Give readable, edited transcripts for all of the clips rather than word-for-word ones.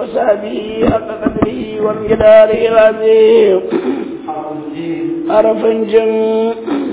وصحبه حق قدره ومقداره العظيم. عرف جم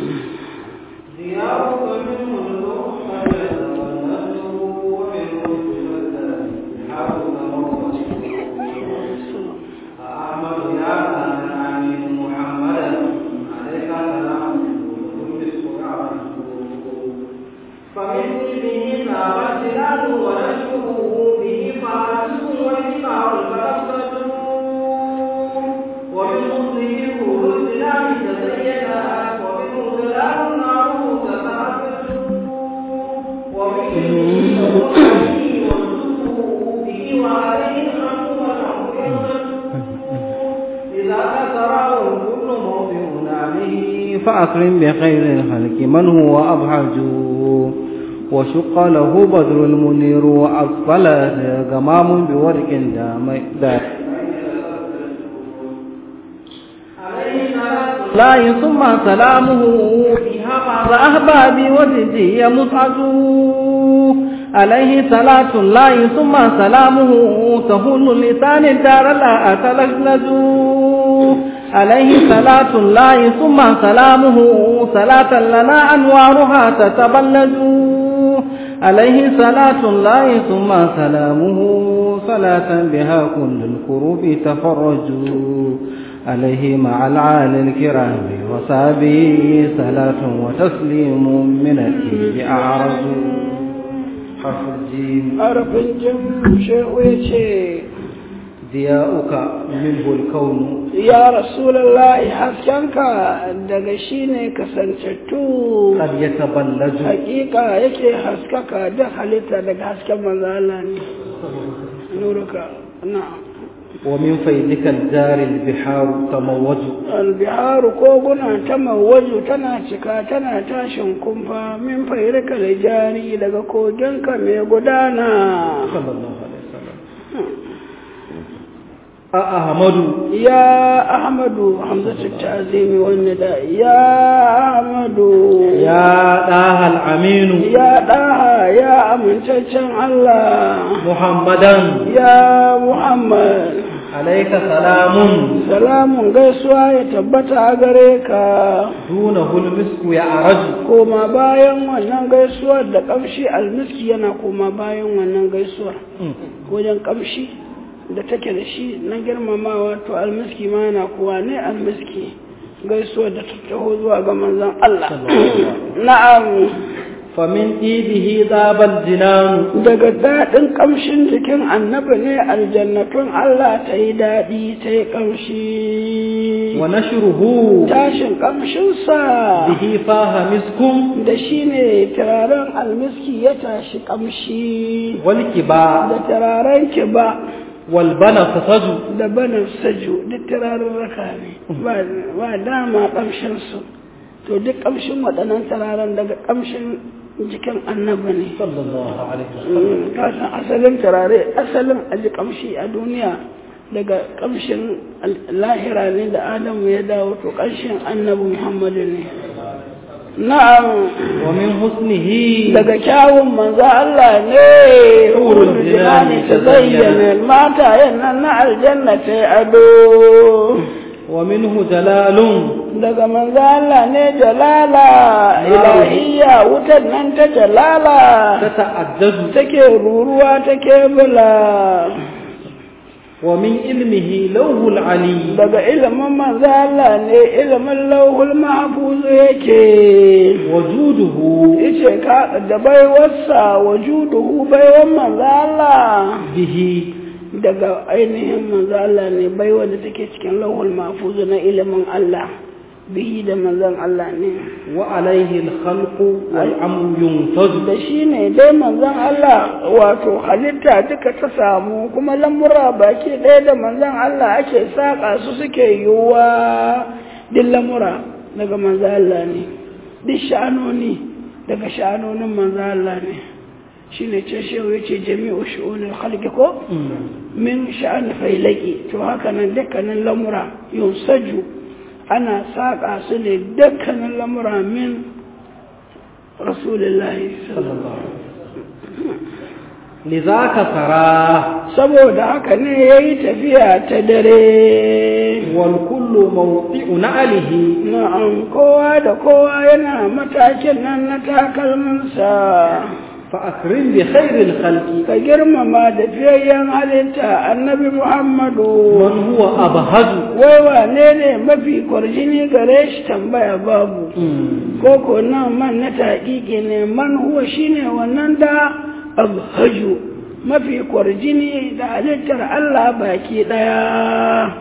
فأكرم بخير الخلق من هو أبهج وشق له بدر المنير وأقبل غمام بورق دام لا ثم سلامه فيها بعض أحبابي وزدي مصعد عليه صلاة الله ثم سلامه تهل لسان الدار لا أتلجلج عليه صلاة الله ثم سلامه صلاة لنا أنوارها تتبلج عليه صلاة الله ثم سلامه صلاة بها كل الكروب تفرج عليه مع العالي الكرام وصحبه صلاة وتسليم من الإيد أعرض. حرف الجيم. عرف الجم شيء ضياؤك منه الكون يا رسول الله حسنك daga shine kasantattu قد يتبلج hakika yake haskaka da halitta daga hasken manzo Allah ne nuruka na'am ومن فيدك الدار البحار تموج البحار koguna tamawaju tana cika tana tashin kumfa min fayrika lijari daga koginka mai gudana sallallahu alaihi wasallam. أحمد يا أحمد حمزة التعظيم والنداء يا أحمد يا داها الأمين يا داها يا أمن تجن الله محمدا يا محمد عليك سلام سلام gaisuwa ya tabbata a gare ka دونه المسك يعرج koma bayan wannan gaisuwar da kamshi almiski yana koma bayan wannan gaisuwar wajen kamshi da take da shi na girmamawa to almiski ma yana kuwa ne almiski gaisuwa da ta taho zuwa ga manzon Allah na'am famin idihi zabal jinan daga dadin kamshin jikin annabi ne aljannatun Allah ta yi dadi ta yi kamshi wa nashruhu tashin kamshin sa bihi faha miskum da shine turaren almiski ya tashi kamshi wal kiba da turaren kiba walbana fasaju da bana saju duk turaren raka ne ba dama kamshinsu to duk kamshin waɗannan turaren daga kamshin jikin annabi ne sallallahu alaihi wasallam kasan asalin turare asalin aji kamshi a duniya daga kamshin lahira ne da adamu ya dawo to kamshin annabi muhammadu ne na'am wa min husnihi daga kyawun manzo Allah ne urul jinani tazayyana mata yannan na aljanna ta ado wa minhu jalalun daga manzo Allah ne jalala ilahiyya wutar nan ta jalala ta ta'addadu take ruruwa take bula wa min ilmihi lawhul ali daga ilimin manzo Allah ne ilimin lawhul mahfuz yake wajuduhu yace ka da baiwarsa wajuduhu baiwan manzo Allah bihi daga ainihin manzo Allah ne baiwa da take cikin lawhul mahfuz na ilimin Allah bihi da manzon Allah ne wa alaihi al-khalqu wal amru yuntaz da shine dai manzon Allah wato halitta duka ta samu kuma lamura baki ɗaya da manzon Allah ake saka su suke yiwuwa din lamura daga manzon Allah ne duk sha'anoni daga sha'anonin manzon Allah ne shine ce shehu yace jami'u shu'unil khalqi ko min sha'an failaki to haka nan dukkanin lamura yunsaju ana saƙa su ne dukkanin lamura min rasulullahi sallallahu lizaka fara saboda haka ne yayi tafiya ta dare wal kullu mawdi'u na'lihi na'am kowa da kowa yana matakin nan na takalminsa فأكرم بخير الخلق ka girmama da fiyayyen halitta annabi Muhammadu من هو أبهج wai wane ne mafi kwarjini gare shi tambaya babu koko nan man na taƙiƙi ne man huwa shine wannan da abhaju mafi kwarjini da halittar Allah baki ɗaya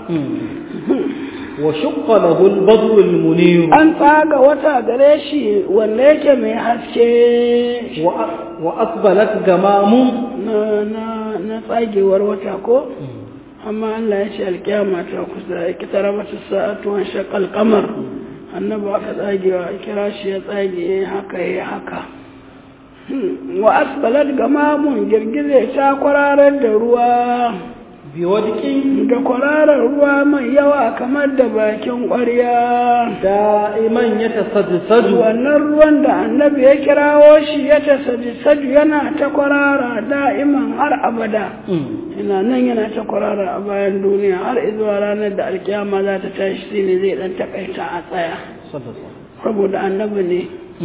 وشق له البدر المنير an tsaga wata gare shi wanda yake mai haske وأقبلت غمام na tsagewar wata ko amma Allah ya ce alkiyama ta kusa ya kitara mata sa'atu an shaqal qamar annabi aka tsagewa kira shi ya tsage haka ya haka wa asbalat gamamun girgize ta kwararar da ruwa بودك da kwararar ruwa mai yawa kamar da bakin ƙwarya دائما يتصدصد wannan ruwan da annabi ya kirawo shi ya tasadisadu yana ta kwarara da'iman har abada ina nan yana ta kwarara a bayan duniya har izuwa ranar da alkiyama za ta tashi shi ne zai dan takaita a tsaya saboda annabi ne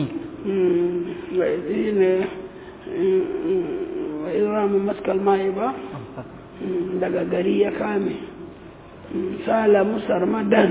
wa izramu maskal mai ba daga gari ya kame sala musar madan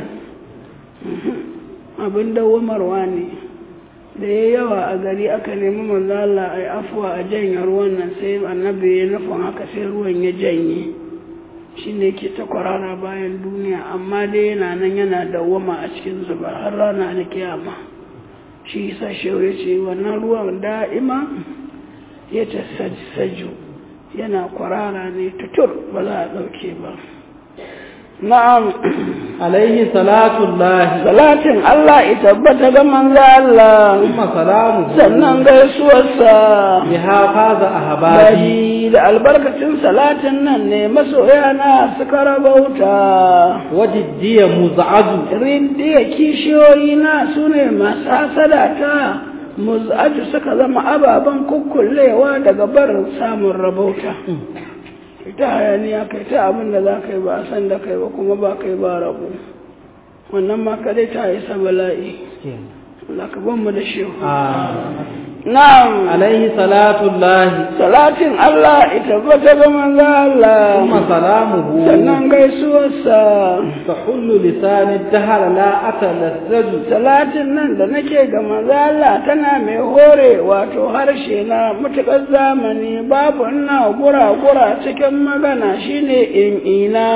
abin dawamarwa ne da ya yawa a gari aka nemi manzala a yi afuwa a janye ruwan nan sai annabi ya nufin haka sai ruwan ya janye shi ne ke ta kwarara bayan duniya amma dai yana nan yana dawama a cikin zuba har rana da kiyama shi sa shewa ce wannan ruwan da'ima ya ta saju yana kwarara ne tutur ba za a ɗauke ba na'am alaihi salatullahi salatin Allah ita tabbata ga manzo Allah kuma salamu sannan gaisuwarsa biha faza ahbabi da albarkacin salatin nan ne masoyana suka rabauta wajiddiya muz'adu rindiya kishiyoyi na sune masu hasadata muz'aju suka zama ababen kukkullewa daga barin samun rabauta ita hayaniya kai ta abin da za ka yi ba a san da kai ba kuma ba kai ba rabu wannan ma kadai ta yi sa bala'i Allah ka ban mu da shehu na'am alaihi salatullahi salatin Allah ita bata ga manzo Allah kuma salamuhu sannan gaisuwarsa tahullu lisani dahar la atalazzaju salatin nan da nake ga manzo Allah tana mai hore wato harshe na mutakar zamani babu ina gura cikin magana shine ina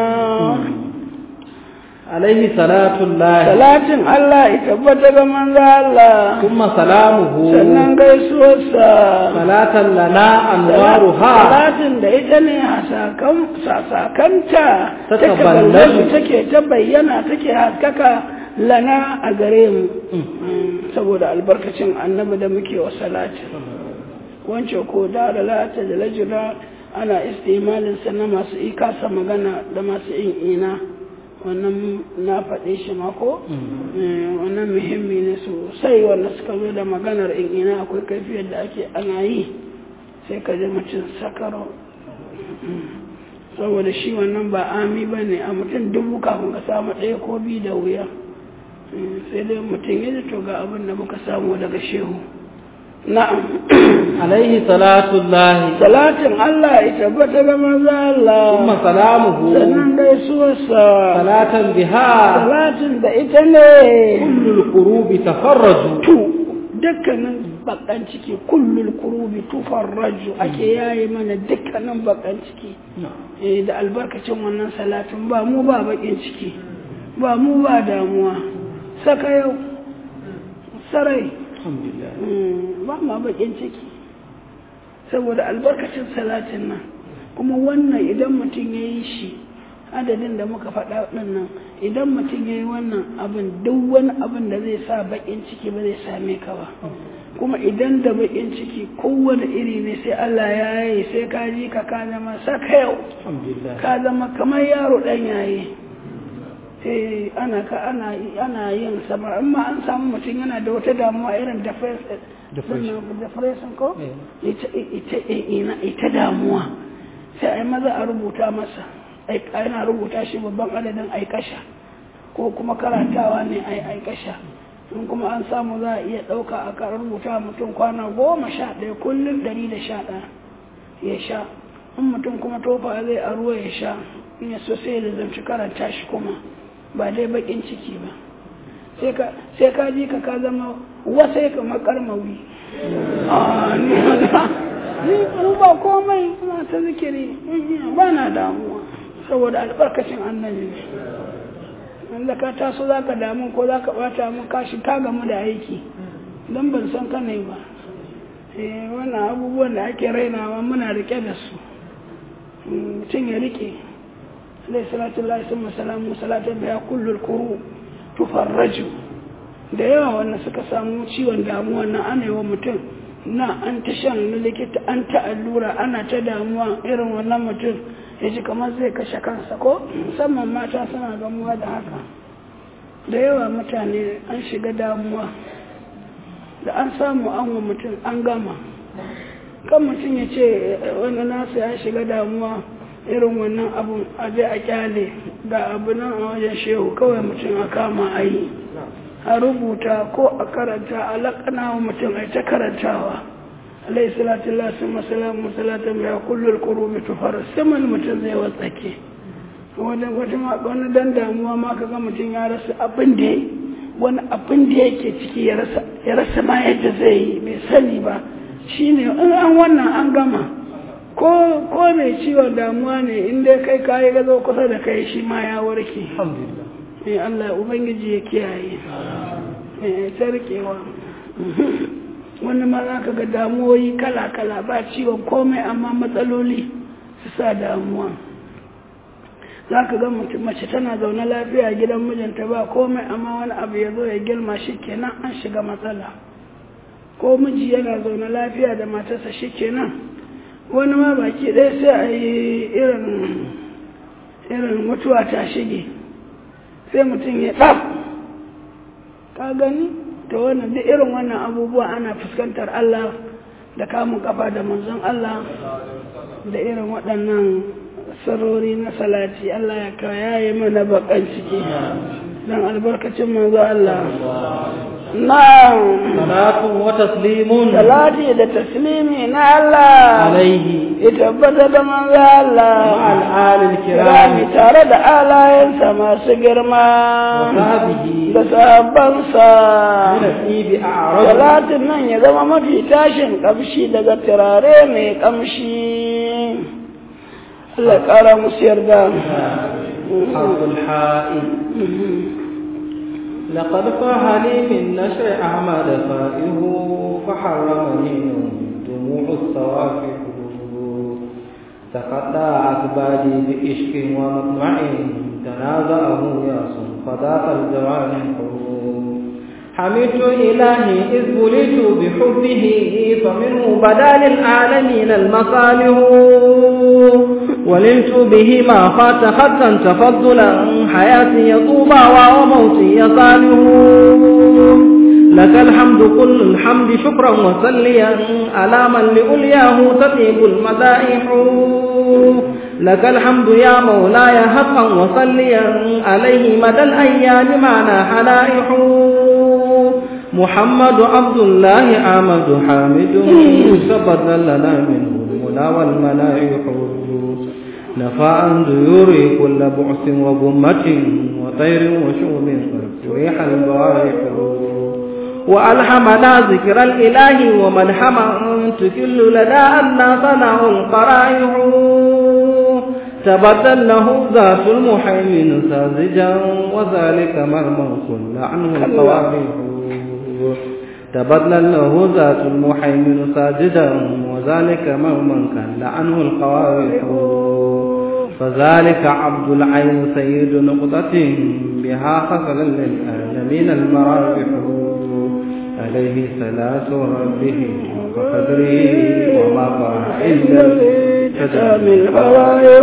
alaihi salatullahi salatin Allah ita bata ga manzo Allah kuma salamuhu sannan gaisuwarsa salatan lana anwaruha salatin da ita ne sasakanta takaballazu take ta bayyana take haskaka lana a gare mu saboda albarkacin annabi da muke wa salati wancan ko da lalata da lajira ana istimalin sa na masu ikasa magana da masu ina wannan na faɗe shi mako wannan muhimmi ne sosai wanda suka zo da maganar ina akwai kaifiyar da ake ana yi sai ka ji mutum sakaro saboda shi wannan ba ami ba ne a mutum dubu kafin ka samu ɗaya ko biyu da wuya sai dai mutum ya to ga abin da muka samu daga shehu na'am alaihi salatullahi salatin Allah ita bata ga manzo Allah kuma salamuhu sannan gaisuwarsa salatan biha salatin da ita ne kullul qurubi tafarraju dukkanin bakan ciki kullul kurubi tufarraju ake yayi mana dukkanin bakan ciki da albarkacin wannan salatin ba mu ba bakin ciki ba mu ba damuwa saka yau sarai ba ma bakin ciki saboda albarkacin salatin nan kuma wannan idan mutum ya yi shi adadin da muka faɗa ɗin nan idan mutum ya yi wannan abin duk wani abin da zai sa bakin ciki ba zai same ka ba kuma idan da bakin ciki kowane iri ne sai Allah ya yi sai ka ji ka zama saka yau ka zama kamar yaro ɗan yayi ana yin samar amma an samu mutum yana da wata damuwa irin depression ko ita damuwa sai a yi maza a rubuta masa ana rubuta shi babban adadin aikasha ko kuma karantawa ne aikasha in kuma an samu za a iya ɗauka a karar rubuta mutum kwana 11 kullum 111 ya sha in mutum kuma tofa zai a ruwa ya sha in ya so sai da zanci karanta shi kuma ba dai bakin ciki ba sai ka ji ka zama wasai kamar karmawi ni ba komai kuma ta zikiri ba na damuwa saboda albarkacin annabi ne wanda ka taso za ka damu ko za ka bata mun kashi ka gamu da aiki don ban san ka ne ba wannan abubuwan da ake rainawa muna rike da su mutum ya rike alaihi salatu lillahi summa salamu salatan biya kullul kuru tufarraju da yawa wanda suka samu ciwon damuwa na ana yi wa mutum na an ta shan na likita an ta allura ana ta damuwa irin wannan mutum ya ji kamar zai kashe kansa ko musamman mata suna gamuwa da haka da yawa mutane an shiga damuwa da an samu an wa mutum an gama kan mutum ya ce wani nasa ya shiga damuwa irin wannan abun aje a kyale ga abu nan a wajen shehu kawai mutum a kama a yi a rubuta ko a karanta a laƙana wa mutum a ta karantawa alaihi salatu lasu masalamu salatan ya kullum kurubi tufar saman mutum zai watsake wani dan damuwa ma ka ga mutum ya rasa abin da wani abin da yake ciki ya rasa ma yadda zai yi bai sani ba shine in an wannan an gama ko mai ciwon damuwa ne in dai kai kayi gazo kusa da kai shi ma ya warke alhamdulillah Allah ubangiji ya kiyaye tarkewa wani ma za ka ga damuwoyi kala-kala ba ciwon komai amma matsaloli su sa damuwa za ka ga mace tana zaune lafiya gidan mijinta ba komai amma wani abu ya zo ya girma shi kenan an shiga matsala ko miji yana zaune lafiya da matarsa shi kenan wani ma baki ɗaya sai a yi irin mutuwa ta shige sai mutum ya ɗaf ka gani ta wannan duk irin wannan abubuwa ana fuskantar Allah da kamun kafa da manzon Allah da irin waɗannan sarori na salati Allah ya kayaye mana bakan ciki don albarkacin manzon Allah na'am salatu wa taslimun salati da taslimi na Allah alaihi ya tabbata da manzo Allah ma'al alil kirami tare da alayensa masu girma da sahabbansa salatin nan ya zama mafi tashin kamshi daga turare mai kamshi Allah ƙara musu yarda لقد فاح لي من نشر أحمد فائه فحرمني دموع الصوافح تقطعت بادي بإشك ومطمع تنازعه ياس فذاق الجوانح حمدت إلهي إذ بليت بحبه فمنه بدا للعالمين المصالح ولنت به ما فات خطا تفضلا حياتي طوبى وموتي صالح لك الحمد كل الحمد شكرا وصليا على من لأولياه تطيب المدائح لك الحمد يا مولاي حقا وصليا عليه مدى الأيام معنا حلائح محمد عبد الله عمد حامد سبت لنا منه المنى والمنائح نفى عن ديوري كل بعث وغمة وطير وشوم ريح البوارح وألحمنا ذكر الإله وملحما تكل لدى أن صنع القرائح تبدل له ذات المحيمن ساذجا وذلك مرمى كل عنه القوارح تبدل له ذات المحيمن ساجدا وذلك مرمى كل عنه القوارح فذلك عبد العين سيد نقطة بها خسر للعالمين المرافح عليه صلاة ربه وقدره وما قال إلا كتاب الفوائح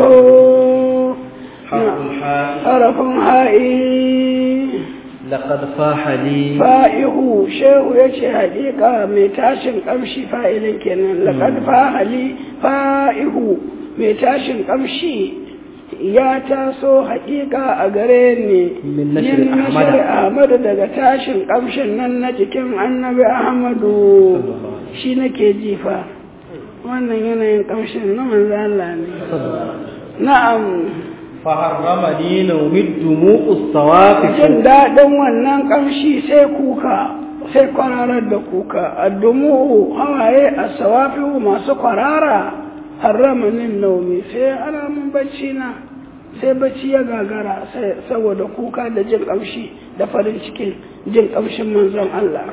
حرف حائي لقد فاح لي فائه شيء يشي حقيقة ميتاشن قمشي فائل كنا لقد فاح لي فائه mai tashin kamshi ya taso haƙiƙa a gare ni min nashri Ahmadu daga tashin kamshin nan na jikin annabi Ahmadu shi nake jifa wannan yanayin kamshin na manzo Allah ne na'am faharramani nawmid dumu'us sawafif jin daɗin wannan kamshi sai kuka sai kwararar da kuka addumu hawaye a sawafihu masu kwarara harramanin naumi sai alamun bacci na sai bacci ya gagara sai saboda kuka da jin kamshi da farin cikin jin kamshin manzon Allah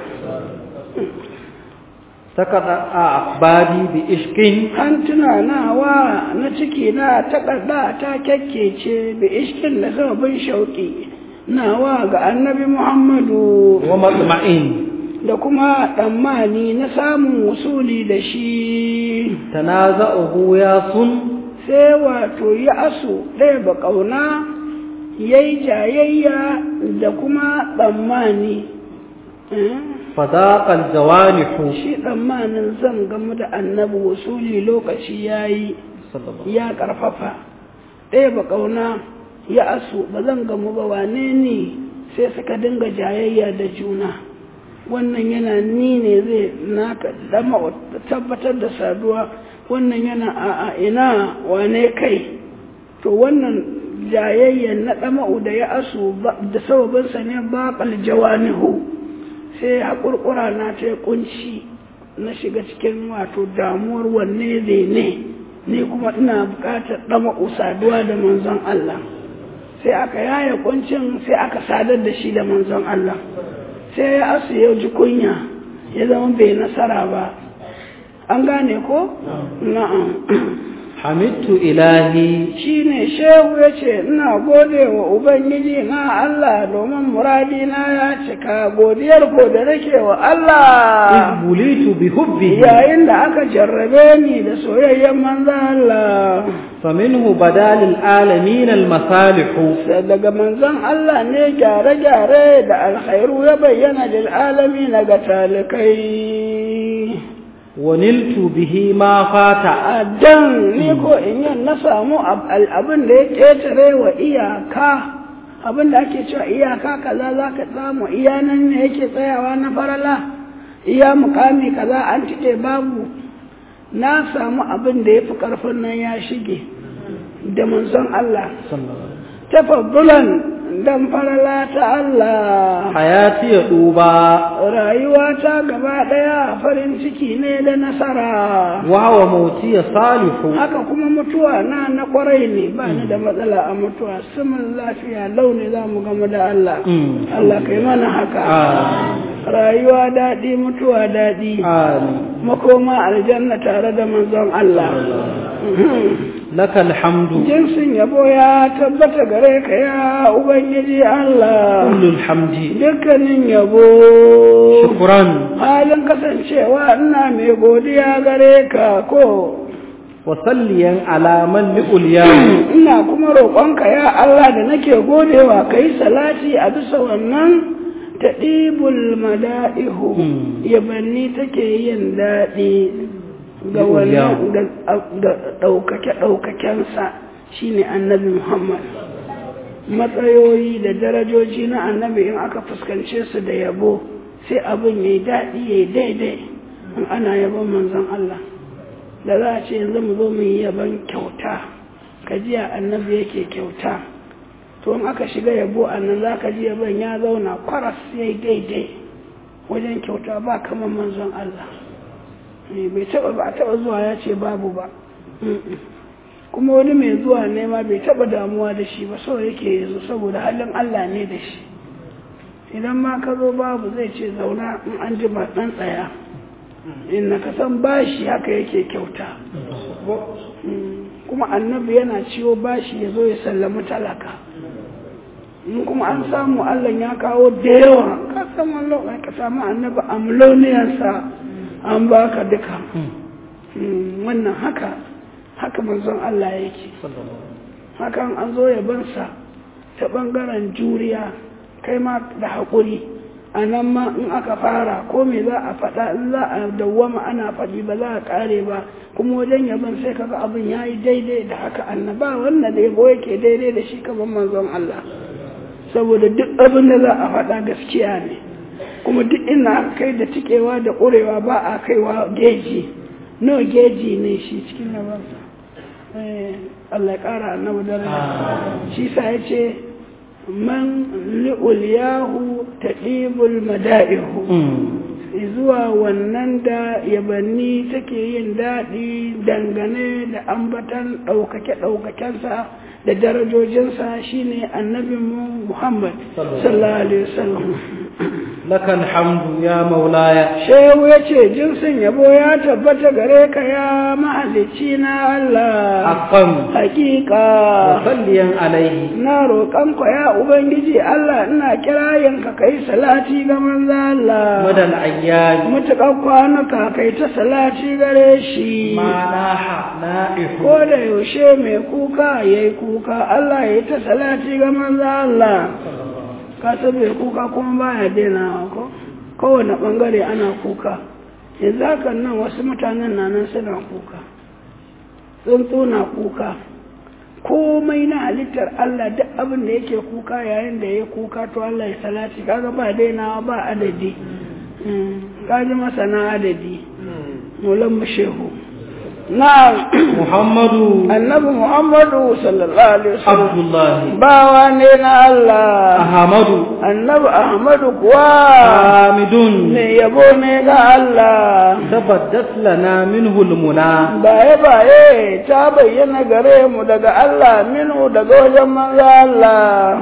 takada a akbadi bi ishkin hantuna nawa na ciki na takada ta kyakkece bi ishkin da sababin shauki nawa ga annabi Muhammadu wa matma'in da kuma tsammani na samun wusuli da shi tanaza'uhu ya sun sai wato ya asu ɗaya ba ƙauna ya yi jayayya da kuma tsammani fadaƙal jawanihu shi tsammanin zan gamu da annabi wusuli lokaci ya yi ya ƙarfafa ɗaya ba ƙauna ya asu ba zan gamu ba wane ne sai suka dinga jayayya da juna wannan yana ni ne zai naka dama tabbatar da saduwa wannan yana a ina wane kai to wannan jayayyan na dama'u da ya asu da sababinsa ne baƙal jawanihu sai haƙurƙura na ta kunci na shiga cikin wato damuwar wanne ne kuma ina buƙatar dama'u saduwa da manzon Allah sai aka yaya kuncin sai aka sadar da shi da manzon Allah sai ya asu ya ji kunya ya zama bai nasara ba an gane ko? na'am hamidtu ilahi shine shehu ya ce ina gode wa ubangiji na Allah domin muradi na ya cika godiyar ko da nake wa Allah bulitu bi hubbihi yayin da aka jarrabe ni da soyayyen manzo Allah faminhu badalil alamin almasalihu daga manzon Allah ne gyare-gyare da alkhairu ya bayyana lil alamin ga talikai waniltu bihi ma fata dan ni ko in yan na samu abin da ya ketare wa iyaka abin da ake cewa iyaka kaza zaka samu iya nan ne yake tsayawa na farala iya mukami kaza an tike babu na samu abin da yafi karfin nan ya shige da manzon Allah tafaddulan dan farala ta Allah hayati ya duba rayuwa ta gaba daya farin ciki ne da nasara wa mauti ya salihu haka kuma mutuwa na kwarai ne ba ni da matsala a mutuwa sumun lafiya launi za mu gama da Allah Allah kai mana haka rayuwa daɗi mutuwa daɗi makoma aljanna tare da manzon Allah lakal hamdu jinsin yabo ya tabbata gare ka ya ubangiji Allah kullul hamdi dukkanin yabo shukran halin kasancewa ina mai godiya gare ka ko wasalliyan alaman li'uliya ina kuma roƙonka ya Allah da nake godewa kai salati a bisa wannan tadibul mada'ihu yabanni take yin daɗi ga wannan da ɗaukake-ɗaukakensa shi ne annabi Muhammad matsayoyi da darajoji na annabi in aka fuskance su da yabo sai abin ya yi daɗi ya yi daidai in ana yabon manzon Allah da za a ce yanzu mu zo mu yi yabon kyauta ka ji a annabi yake kyauta to in aka shiga yabo a nan za ka ji yabon ya zauna kwaras ya yi daidai wajen kyauta ba kamar manzon Allah bai taba zuwa ya ce babu ba kuma wani mai zuwa nema bai taba damuwa da shi ba so yake yanzu saboda halin Allah ne da shi idan ma ka zo babu zai ce zauna in an ji ba dan tsaya in ka san bashi haka yake kyauta kuma annabi yana ciwo bashi ya zo ya sallami talaka in kuma an samu Allah ya kawo da yawa ka san wannan ka samu annabi amloniyarsa an baka duka wannan haka manzon Allah yake hakan an zo yabansa ta bangaren juriya kai ma da haƙuri a nan ma in aka fara ko me za a faɗa in za a dawwama ana faɗi ba za a ƙare ba kuma wajen yaban sai kaga abin ya yi daidai da haka annaba wannan da yabo yake daidai da shi kamar manzon Allah saboda duk abin da za a faɗa gaskiya ne kuma duk ina aka kai da tikewa da ƙurewa ba a kaiwa geji no geji ne shi cikin yabansa Allah ya ƙara annabi daraja shi sa ya ce man li'ulyahu taqibul mada'ihu zuwa wannan da yabanni take yin daɗi dangane da ambatan ɗaukake-ɗaukakensa da darajojinsa shine annabinmu Muhammad sallallahu alaihi wasallam. Lakal hamdu ya maulaya. Shehu ya ce jinsin yabo ya tabbata gare ka ya mahalicci na Allah. Haqqan. Hakika. Wa salliyan alaihi. Na roƙon ka ya Ubangiji Allah ina kirayen ka kai salati ga manzo Allah. Madal ayyad. Mutuƙar kwanuka kai ta salati gare shi. Manaha na'ihu. Ko da yaushe mai kuka yayi kuka Allah ya ta salati ga manzo Allah. Ka sabe kuka kuma baya daina ko kowane bangare ana kuka yanzu hakan nan wasu mutanen na nan suna kuka tsuntsu na kuka komai na halittar Allah duk abin da yake kuka yayin da ya kuka to Allah ya salati kaga ba dainawa ba adadi kaji masana adadi mulan shehu na Muhammadu annabi Muhammadu sallallahu alaihi wasallam Abdullahi bawa ne na Allah Ahmadu annabi Ahmadu kuwa Hamidun ne yabo ne ga Allah tabaddat lana minhu almuna baye ta bayyana gare mu daga Allah minhu daga wajen manzo Allah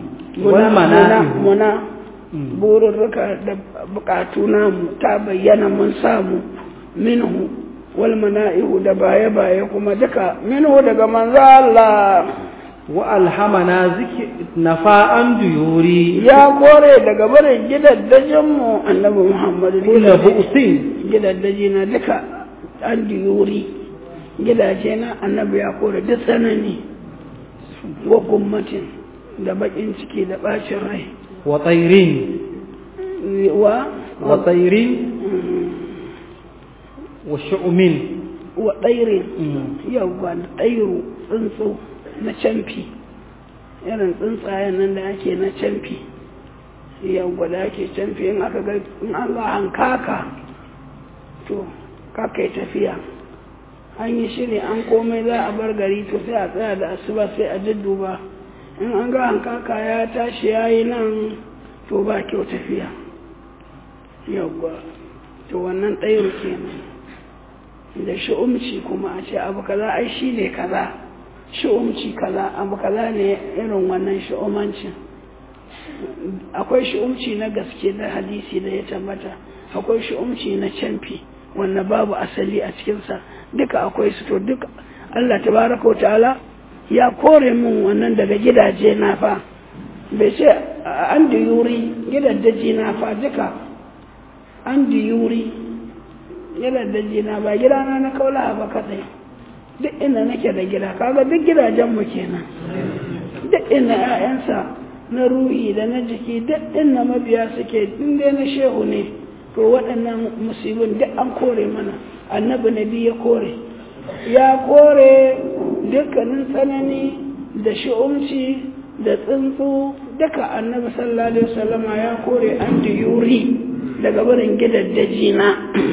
muna bururruka da bukatu namu ta bayyana mun samu minhu wal mana'ihu da baye kuma duka minhu daga manzo Allah wa alhamana zikr nafa'an duyuri ya kore daga barin gidaddajin mu annabi Muhammad kullu bu'sin gidaddaji na duka an duyuri gidaje na annabi ya kore duk tsanani wa gummatin da bakin ciki da bacin rai wa tayrin wa tayrin wa shu'umin wa ɗairin yawwa da ɗairu tsuntsu na camfi irin tsuntsayen nan da ake na camfi yawwa da ake camfi in aka ga in an ga hankaka to kakai tafiya an yi shiri an komai za a bar gari to sai a tsaya da asuba sai a dudduba in an ga hankaka ya tashi ya yi nan to ba kyau tafiya yawwa to wannan ɗairu kenan da shi'umci kuma a ce abu kaza ai shi ne kaza shi'umci kaza abu kaza ne irin wannan shi'umancin akwai shi'umci na gaske da hadisi da ya tabbata akwai shi'umci na canfi wanda babu asali a cikinsa duka akwai su to duka Allah tabaraka ta'ala ya kore min wannan daga gidaje na fa bai ce an diyuri gidaddaji na fa duka an diyuri gidaddaji na ba gidana na kaula ba kadai duk inda nake da gida kaga duk gidajen mu kenan duk inda ƴaƴansa na ruhi da na jiki duk inda mabiya suke inda na shehu ne to waɗannan musibin duk an kore mana annabi nabi ya kore dukkanin tsanani da shi'umci da tsuntsu duka annabi sallallahu alaihi wasallama ya kore an diyuri daga barin gidaddaji na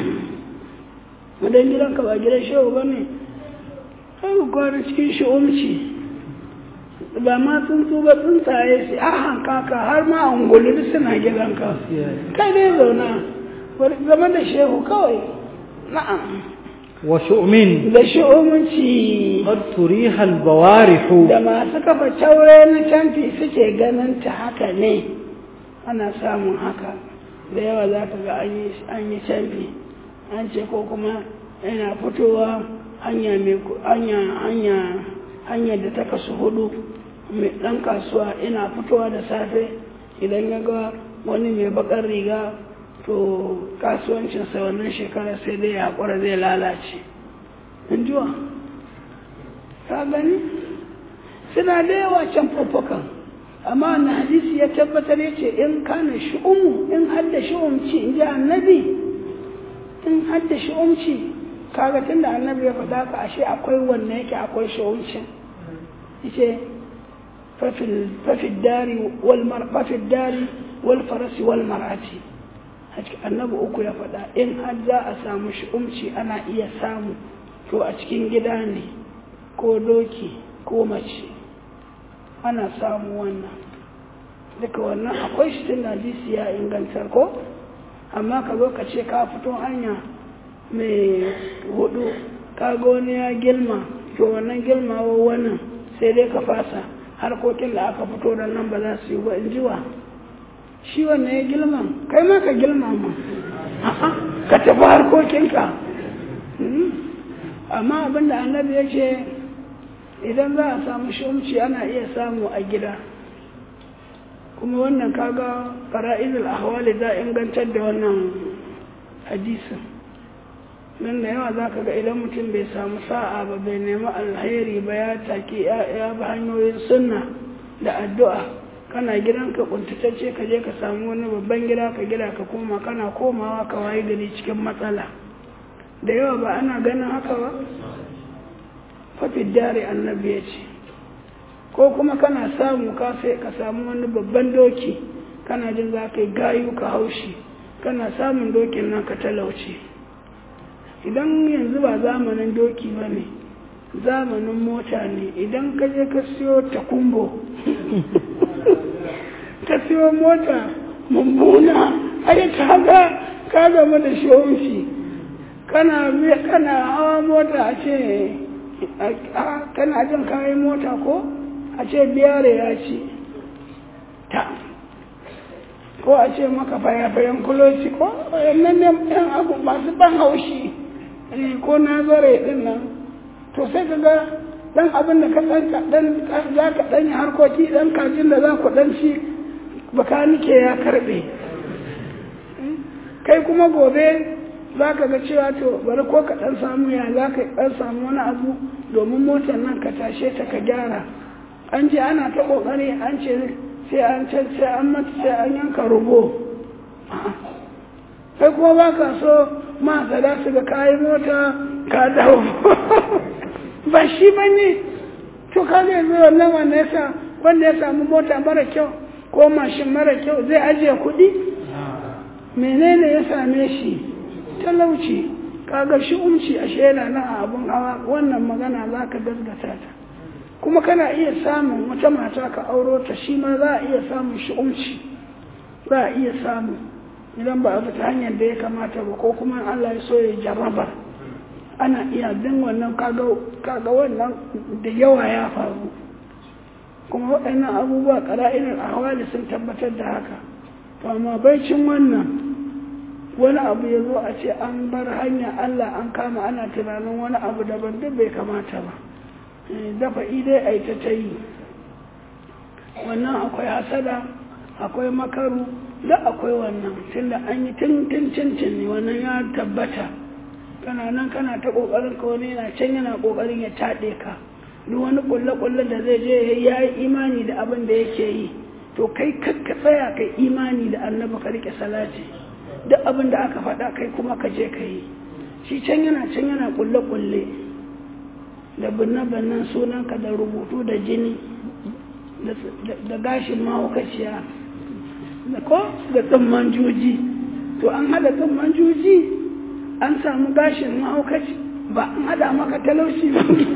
madan gidanka ba gidan shehu ba ne ai gwara cikin shi'umci ba ma tsuntsu ba tsuntsaye su a hankaka har ma ungulu suna gidanka kai dai zauna zama da shehu kawai na'am wa shu'min da shi'umci qad turiha al-bawarih da masu kafa taure na canfi suke ganin ta haka ne ana samun haka da yawa za ka ga an yi canfi an ce ko kuma yana fitowa hanya da ta kasu hudu mai ɗan kasuwa ina fitowa da safe idan ya ga wani mai bakar riga to kasuwancinsa wannan shekara sai dai ya haƙura zai lalace in jiwa ta gani suna da yawa can fuffukan amma wannan hadisi ya tabbatar ya ce in kana shi'umu in hadda shi'umci in ji annabi in hadda shi'umci kaga tunda annabi ya faɗa ka ashe akwai wannan yake akwai shi'umcin yace fafid dari wal farasi wal mar'ati annabi uku ya faɗa in har za a samu shi'umci ana iya samu to a cikin gida ne ko doki ko mace ana samu wannan duka wannan akwai shi tun hadisi ya ingantar ko amma ka zo ka ce ka fito hanya mai hudu ka ga wani ya gilma to wannan gilmawa wannan sai dai ka fasa harkokin da aka fito da nan ba za su yi ba in jiwa shi wannan ya gilma kai ma ka gilma ma ka tafi harkokinka amma abinda annabi ya ce idan za a samu shumci ana iya samu a gida kuma wannan kaga fara'izul ahwali za ingantar da wannan hadisin nan da yawa za ka ga idan mutum bai samu sa'a ba bai nemi alheri ba ya take ya bi hanyoyin sunna da addu'a kana gidanka kuntatacce ka je ka samu wani babban gida ka gida ka koma kana komawa ka waye gari cikin matsala da yawa ba ana ganin haka ba fafid dare annabi ya ce ko kuma kana samu ka sai ka samu wani babban doki kana jin za ka yi gayu ka haushi kana samun dokin nan ka talauce idan yanzu ba zamanin doki ba ne zamanin mota ne idan ka je ka siyo takumbo ka siyo mota mummuna ai ka gama da shawunci kana hawa mota a ce kana jin kayan mota ko a ce biyare ya ce ta ko a ce maka fayafayen kuloci ko yannan yan abu masu ban haushi ko na zare din nan to sai ka ga dan abin da ka dan za ka dan harkoki dan kajin da za ku dan ci bakanike ya karbe kai kuma gobe za ka ga cewa to bari ko ka dan samu ya za ka dan samu wani abu domin motar nan ka tashe ta ka gyara an ce ana ta kokari an ce sai an mata sai an yanka rubo kai kuma ba ka so ma da su ga kayi mota ka dawo ba shi ba ne to ka zai zo wannan wanda ya samu mota mara kyau ko mashin mara kyau zai ajiye kuɗi menene ya same shi talauci kaga shi umci a shela na abun hawa wannan magana za ka gaskata ta kuma kana iya samun wata mata ka auro ta shi ma za a iya samun shi umci za a iya samu idan ba a fita hanyar da ya kamata ba ko kuma Allah ya so ya jarraba ana iya din wannan kaga wannan da yawa ya faru kuma waɗannan abubuwa ƙara'inin ahwali sun tabbatar da haka to amma baicin wannan wani abu ya zo a ce an bar hanya Allah an kama ana tunanin wani abu daban duk bai kamata ba dafa idai a ita ta yi wannan akwai hasada akwai makaru da akwai wannan tunda an yi tun ne wannan ya tabbata kana nan kana ta kokarin ka wani yana can yana kokarin ya taɗe ka duk wani kulle da zai je ya yi imani da abin da yake yi to kai kakka tsaya kai imani da annabi ka rike salati duk abin da aka faɗa kai kuma ka je ka yi shi can yana kulle da binne-binnen sunanka da rubutu da jini da gashin mahaukaciya da ko da tsimman juji to an hada tsimman juji an samu gashin mahaukaci ba an hada maka talauci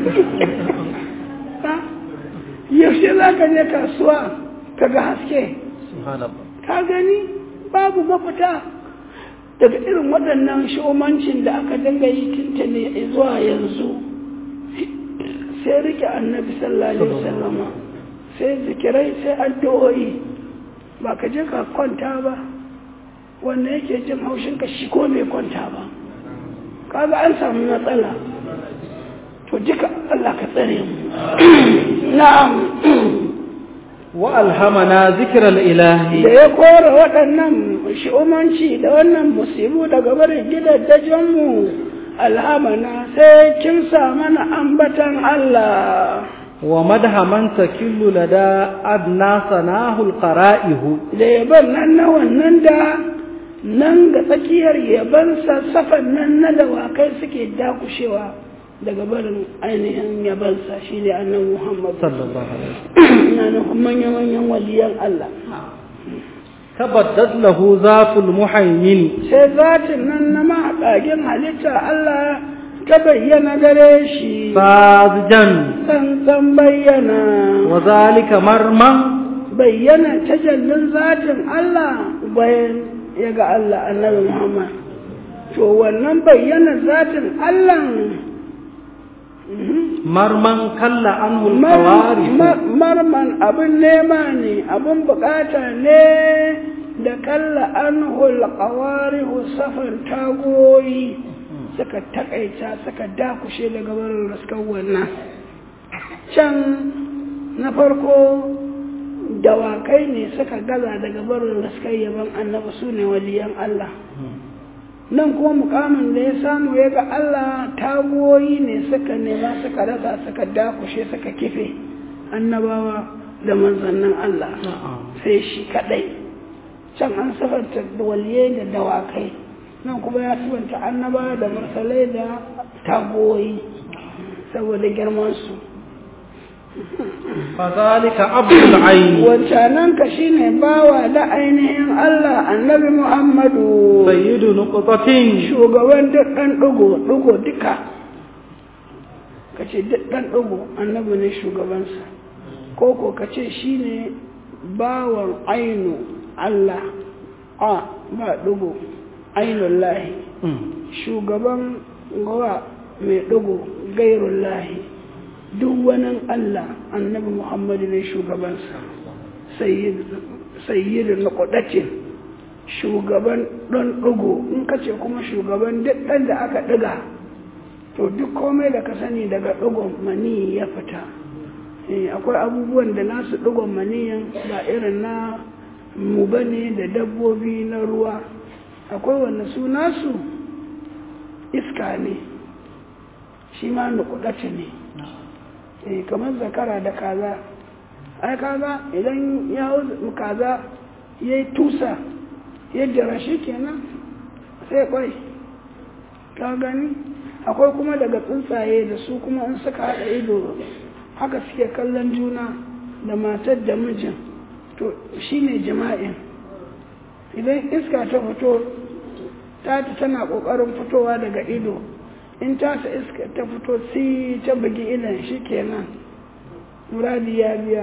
ba yaushe za ka je kasuwa ka ga haske ka gani babu mafita daga irin waɗannan shomancin da aka dinga yi tuntune zuwa yanzu sai rike annabi sallallahu alaihi wasallam sai zikirai sai addu'o'i ba ka je ka kwanta ba wanda yake jin haushin ka shi ko bai kwanta ba kaga an samu matsala to duka Allah ka tsare mu na'am wa alhamana zikral ilahi da ya kora waɗannan shi'umanci da wannan musibu daga barin gidajen mu alhamana sai kin sa mana ambatan Allah ومدح من تكل لدى أدنى سناه القرائه da yaban nan na wannan da nan ga tsakiyar yabansa safan nan na dawakai suke dakushewa daga barin ainihin yabansa shi ne annabi Muhammad sallallahu alaihi wasallam na nufin manyan waliyan Allah tabaddad lahu zatul muhaymin sai zatin nan na mahaƙaƙin halitta Allah ta bayyana gare shi fazjan san bayyana wa zalika marman bayyana tajallin zatin Allah bayan ya ga Allah annabi Muhammad to wannan bayyana zatin Allah marman kalla anhu alqawari marman abin nema ne abin bukata ne da kalla anhu alqawari safar tagoyi suka takaita suka dakushe daga barin raskan wannan can na farko dawakai ne suka gaza daga barin raskan yaban annabi su ne waliyan Allah nan kuma mukamin da ya samu ya ga Allah tagoyi ne suka nema suka rasa suka dakushe suka kife annabawa da manzannin Allah sai shi kadai can an safanta da waliyai da dawakai nan kuma ya sifanta annabawa da mursalai da tagoyi saboda girman su fadhalika abdul ayn wancanan ka shine bawa da ainihin Allah annabi Muhammadu sayyidu nuqtatin shugaban duk dan dugo duka kace duk dan dugo annabi ne shugabansa koko kace shine bawan ainu Allah ba dugo ainullahi shugaban gawa mai dugo gairullahi duk wani Allah annabi Muhammadu ne shugabansa sayyidun nuqdatin shugaban ɗan ɗigo in ka ce kuma shugaban duk ɗan da aka ɗiga to duk komai da ka sani daga ɗigon mani ya fita akwai abubuwan da nasu ɗigon maniyan ba irin na mu bane da dabbobi na ruwa akwai wanda su nasu iska ne shi ma nuqdati ne kamar zakara da kaza ai kaza idan ya hau kaza ya yi tusa yadda rashi kenan sai kwai ka gani akwai kuma daga tsuntsaye da su kuma in suka haɗa ido haka suke kallon juna da matar da mijin to shi ne jima'in idan iska ta fito tana ƙoƙarin fitowa daga ido in tasa iska ta fito sai ta bugi idan shi kenan muradi ya biya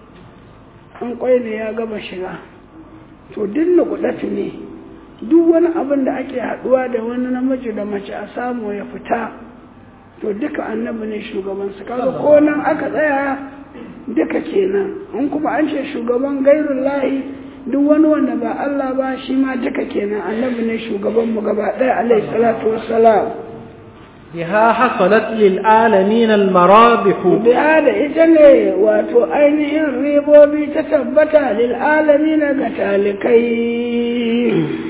an kwai ne ya gaba shiga to dinna kudatu ne duk wani abin da ake haduwa da wani namiji da mace a samu ya fita to duka annabi ne shugaban su kaga ko nan aka tsaya duka kenan in kuma an ce shugaban gairullahi duk wani wanda ba Allah ba shi ma duka kenan annabi ne shugaban mu gaba ɗaya alaihi salatu wassalam biha hasalat lil alamin al marabih biha da ita ne wato ainihin ribobi ta tabbata lil alamin ga talikai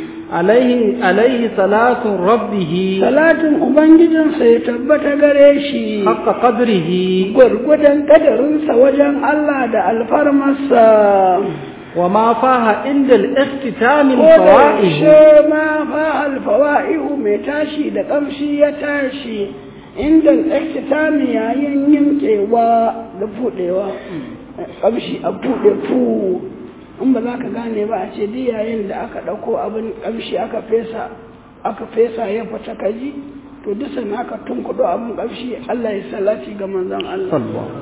alaihi salatu rabbih salatin ubangijinsa ya tabbata gare shi haqqa qadrihi gurgudan kadarinsa wajen Allah da alfarmarsa وما فاها عند الاختتام الفوائد ما فاها الفوائد متاشي da kamshi ya tashi inda الاختتام yayin yankewa da fudewa kamshi a bude fu in ba za ka gane ba a ce duk yayin da aka dauko abin kamshi aka fesa ya fita kaji to duk sai aka tunkudo abin kamshi Allah ya salati ga manzon Allah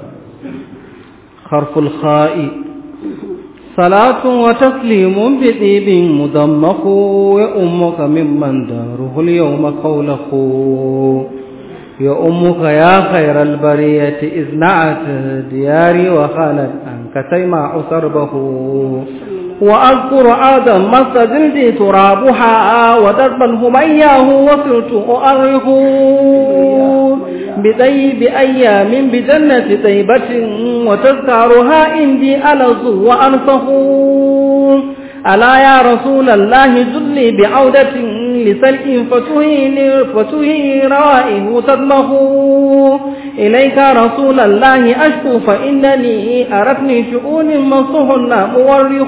harful kha'i صلاة وتسليم بطيب مدمخ يأمك ممن داره اليوم قوله يأمك يا خير البرية إذ نعت دياري وخالت أنك تيمع سربه وأذكر آدم مس جلدي ترابها ودربا همياه وصرت أؤرخ بطيب أيام بجنة طيبة وتذكارها عندي ألظ وأنصح ألا يا رسول الله جلي بعودة لسلء فتهي روائه تضمه إليك رسول الله أشكو فإنني أرتني شؤون مصهن مورخ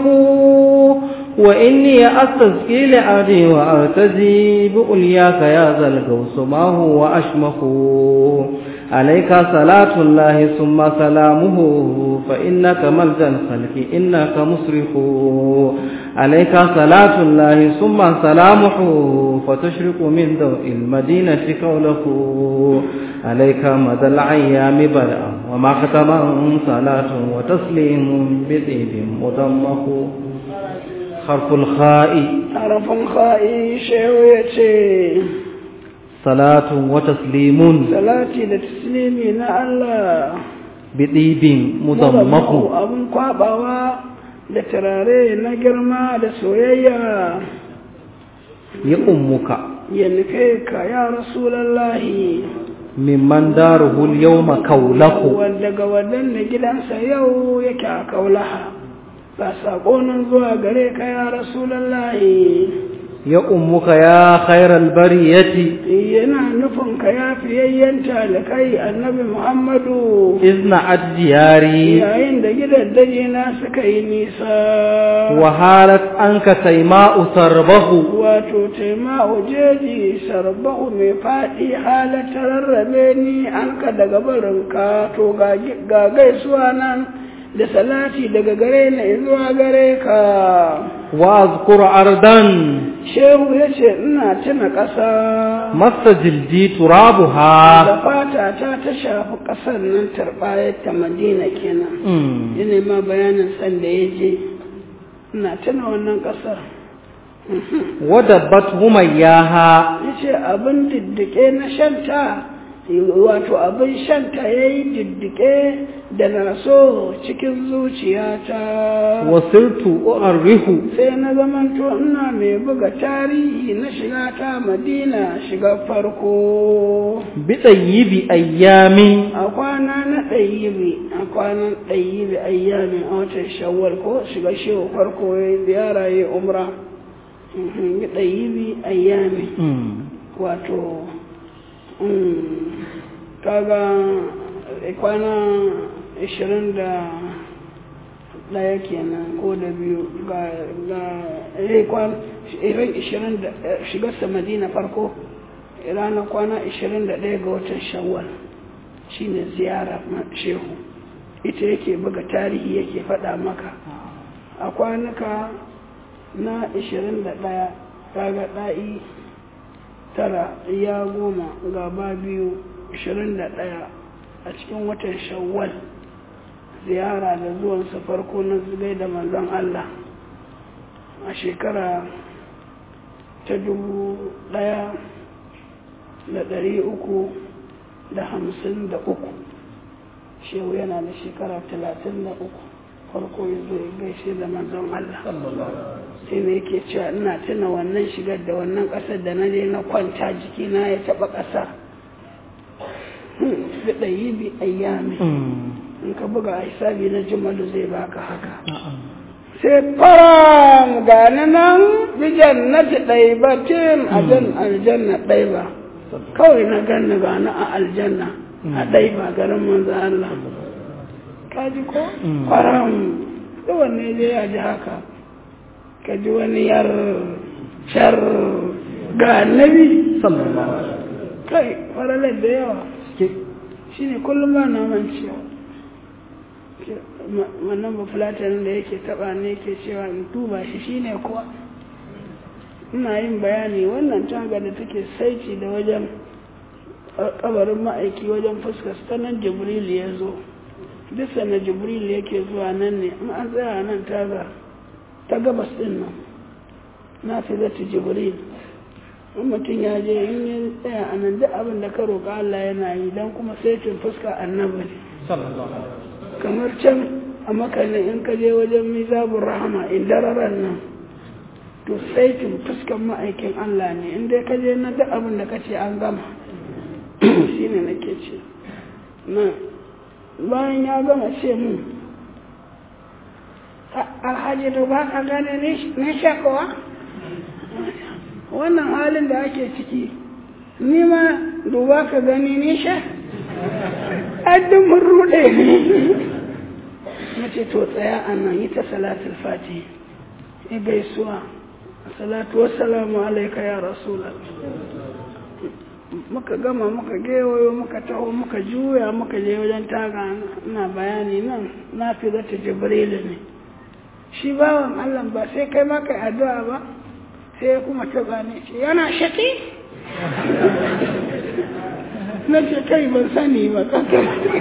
وإني أستسقي لأرضي وأرتزي بأولياك يا ذا الغوث ما هو أشمخ عليك صلاة الله ثم سلامه فإنك ملجأ الخلق إنك مصرخ عليك صلاة الله ثم سلامه فتشرق من ضوء المدينة كوله عليك مدى الأيام بدءا وما ختما صلاة وتسليم بطيب مضمخ حرف الخاء شويتي صلاة وتسليم صلاتي لتسليمي نا الله بطيب مضمخ abun kwabawa da turare na girma da soyayya ya ummuka ya nufe ka ya rasulallahi mimman daruhu al-yawma kaulahu wanda ga wadanne gidansa yau yake a kaulaha ba sako nan zuwa gare ka ya rasulallahi ya ummuka ya khairal bariyati yana nufin ka ya fiyayyanta da kai annabi Muhammadu izna adjiyari yayin da gidaddaji na suka yi nisa wa halat anka taima'u sarbahu wato taima'u jeji sarbahu mai faɗi halatar rarrabe ni anka daga barinka to ga gaisuwa nan da salati daga gare ni zuwa gare ka wa azkur ardan shehu yace ina tuna ƙasa masta jildi turabuha da fata ta shafi ƙasar nan tarbayar ta Madina kenan yana ma bayanin san da yaje ina tuna wannan ƙasar wadabbat humayyaha yace abin diddike na shanta wato abin shanta yayi diddike da na so cikin zuciyata wasirtu u'arrihu sai na zamanto ina mai buga tarihi na shiga ta Madina shiga farko bi tayyibi ayyami a kwanan ɗayyibi ayyami a watan shawwal ko shiga shehu farko ya ziyara ya umra bi ɗayyibi ayyami wato kaga kwana 21 kenan ko da biyu ga irin 20 shigarsa Madina farko ranar kwana 21 ga watan shawwal shine ziyara shehu ita yake buga tarihi yake faɗa maka a kwanuka na 21 kaga ɗa'i tara ya goma gaba biyu 21 a cikin watan shawwal ziyara da zuwansa farko na zugai da manzon Allah a shekara ta 1353 shehu yana da shekara 33 farko ya zo ya gaishe da manzon Allah sai ne yake cewa ina tuna wannan shigar da wannan ƙasar da na je na kwanta jikina ya taɓa ƙasa da yi bi ayyami in ka buga hisabi na jimalu zai baka haka sai faran gani nan bi jannati ɗaibatin a jan aljanna ɗaiba kawai na ganni gani a aljanna a ɗaiba garin manzan Allah kaji ko faran wanne zai ya ji haka ka ji wani yar shar ga annabi kai faralar da yawa shi ne kullum ba na mancewa wannan ba fulatanin da yake taba ne yake cewa in duba shi ne kuwa ina yin bayani wannan taga da take saiti da wajen kabarin ma'aiki wajen fuskar ta nan jibril ya zo bisa na jibril yake zuwa nan ne in an tsaya nan taga ta gabas din nan na fi zata jibril in mutum ya je in ya tsaya a nan duk abin da ka roƙa Allah yana yi don kuma saitin fuska annabi ne kamar can a makanin in ka je wajen mizabun rahama in dararan nan to saitin fuskan ma'aikin Allah ne in dai ka je na duk abin da ka ce an gama shi ne nake ce na bayan ya gama ce mun alhaji da ba ka gane ne shakowa wannan halin da ake ciki ni ma duba ka gani ni sha addin mun rude na ce to tsaya a nan yi ta salatul fati ya gaisuwa salatu wassalamu alaika ya rasulallah muka gama muka gewayo muka taho muka juya muka je wajen taga ina bayani nan na fi zata jibrilu ne shi bawan Allah ba sai kai maka addu'a ba sai kuma taba ne ce yana shaki na ce kai ban sani ba kaka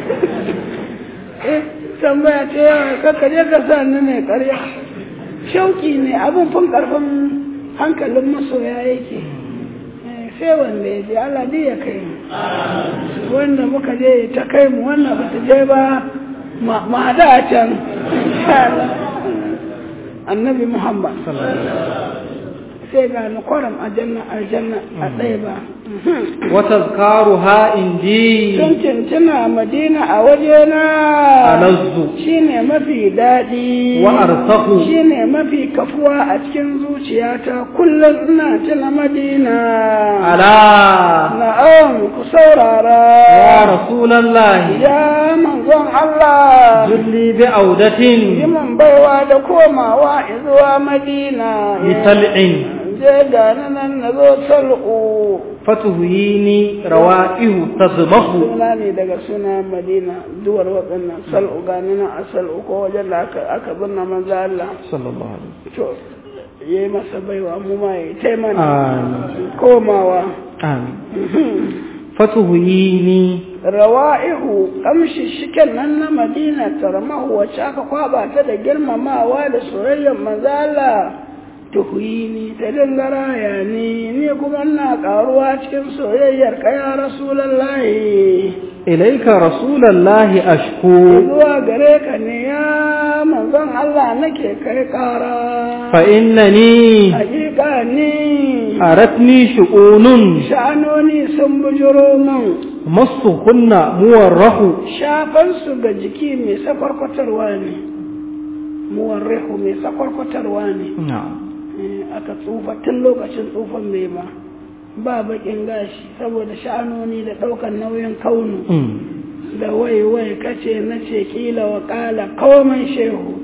tambaya ce yawa kaka je ka sa ni ne ƙarya shauki ne abin fin ƙarfin hankalin masoya yake sai wanda ya je Allah dai ya kai mu wanda muka je ta kai mu wannan ba ta je ba ma da can annabi Muhammad sai ga ni kwaram aljanna a ɗaya ba وتذكارها عندي تنتنا مدينة أوجنا ألذ شيني ما في دادي وأرتق شيني ما في كفوة أتكن زوجياتا كلنا تنا مدينة ألا نعم كسورارا يا رسول الله يا منظم الله جلي بعودة يمن بيوا دكوما واعظوا مدينة بسلع جدانا نذو سلقوا fatuhini rawa'ihu tazbahu suna ne daga suna Madina duwar waɗannan sal'u ganina a sal'u ko wajen da aka binna manzo Allah sallallahu alaihi to yayi masa baiwa mu ma yayi taimana komawa amin fatuhini rawa'ihu kamshi shiken nan na Madina tarmahu wacce aka kwaba ta da girmamawa da soyayyar manzo Allah tuhini ta dangara ni kuma ina karuwa cikin soyayyar ka ya rasulullahi ilaika rasulullahi ashku zuwa gare ka ne ya manzon Allah nake kai kara fa innani hakika ni aratni shu'unun sha'anoni sun bujuro mun masu kunna muwarrahu shafan su ga jiki mai sakwarkwatarwa ne muwarrahu mai sakwarkwatarwa ne aka tsufa tun lokacin tsufan mai ba bakin gashi saboda sha'anoni da ɗaukan nauyin kaunu da wai kace na ce kila wa kala kawai shehu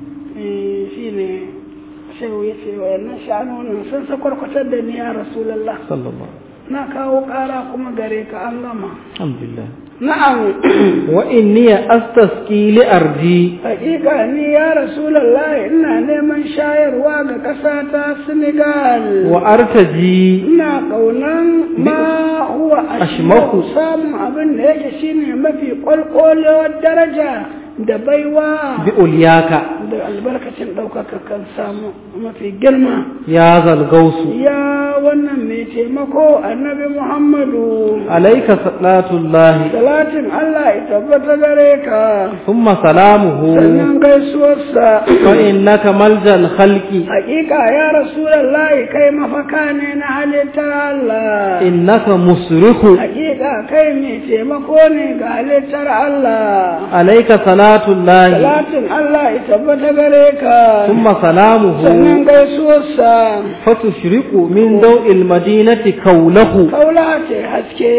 shi ne shehu ya ce wayannan sha'anonin sun sakwarkwatar da ni ya rasulallah na kawo ƙara kuma gare ka an gama alhamdulillah na'am wa inni astasqi li ardi hakika ni ya rasulullahi ina neman shayarwa ga ƙasa ta Senegal wa artaji ina kaunan ma huwa ashmaku samun abin da yake shine mafi kwalkwalewar daraja da baiwa bi uliyaka da albarkacin ɗaukaka kan samu mafi girma ya zalgausu ya wannan mai taimako annabi Muhammadu alaika salatullahi salatin Allah ya tabbata gare ka thumma salamuhu sannan gaisuwarsa fa innaka maljal khalqi hakika ya rasulullahi kai mafaka ne na halitta Allah innaka musrihu hakika kai mai taimako ne ga halittar Allah alaika salatullahi salatin Allah ya tabbata gare ka thumma salamuhu sannan gaisuwarsa fatushriqu min daw'il madinati kaulahu kaula ce haske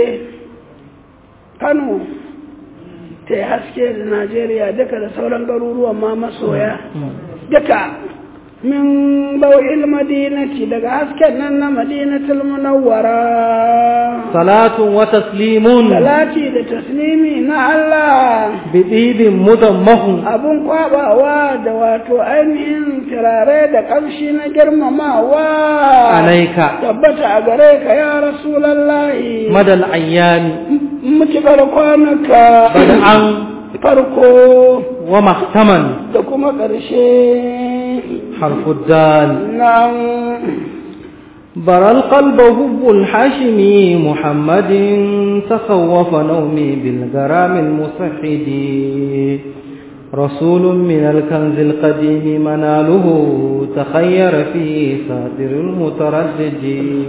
Kano ta haske da Najeriya duka da sauran garuruwan ma masoya duka min bau'il madinati daga hasken nan na madinatul munawwara salatun wa taslimun salati da taslimi na Allah bidibin mudammahun abun kwabawa da wato ainihin turare da kamshi na girmamawa alaika tabbata a gare ka ya rasulullahi madal ayyami mutukar kwanaka bad'an farko wa mahtaman da kuma ƙarshe harfu dal nan برى القلب حب الحاشمي محمد تخوف نومي بالغرام المسحد رسول من الكنز القديم مناله تخير فيه ساتر المتردد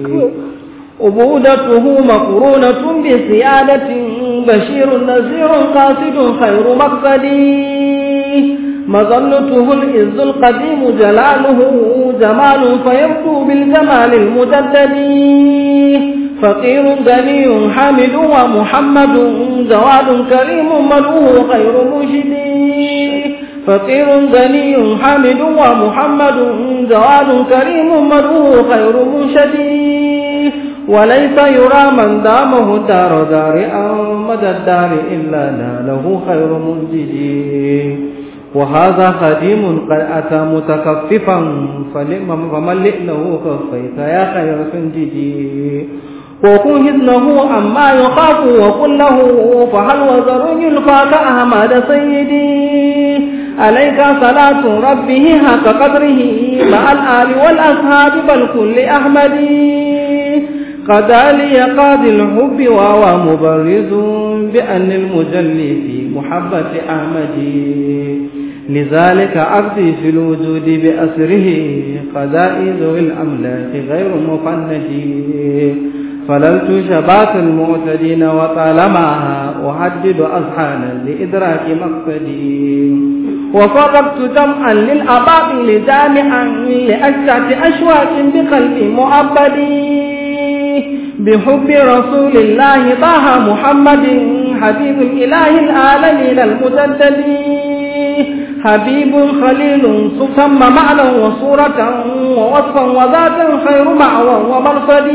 عبودته مقرونة بسيادة بشير نذير قاصد خير مقصدي مظلته العز القديم جلاله جمال فيبدو بالجمال المجدد فقير غني حامد ومحمد جواد كريم ملؤه خير مرشد فقير غني حامد ومحمد جواد كريم ملؤه خير مرشد وليس يرى من دامه الدار دارئا مدى الدار إلا ناله خير منجد وهذا خديم قد أتى متكففا فملئ له كفيك يا خير سنجدي وكن حزنه عما يخاف وقل له فهل وزر يلقاك أحمد سيدي عليك صلاة ربه حق قدره مع الآل والأصحاب بل كل أحمدي قد لي قاضي الحب وهو مبرز بأن المجلي في محبة أحمدي لذلك عبدي في الوجود بأسره قضائي ذوي الأملاك غير مفند فللت شبات المعتدين وطالما أحدد أذهانا لإدراك مقصدي وفرقت جمعا للأباطيل جامعا لأشتات أشواك بقلبي مؤبدي بحب رسول الله طه محمد حبيب إله العالمين المجدد حبيب خليل ثم معنى وصورة ووصفا وذاتا خير معوى ومرصد